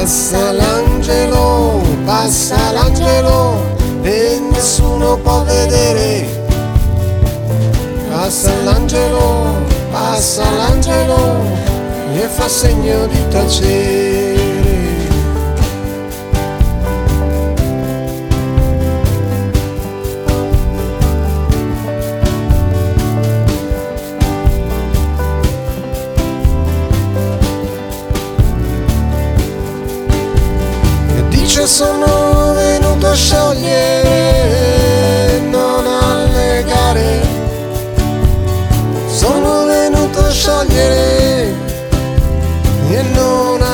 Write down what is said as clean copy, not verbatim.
passa l'angelo e nessuno può vedere. Passa l'angelo e fa segno di tacere. E dice sono venuto a sciogliere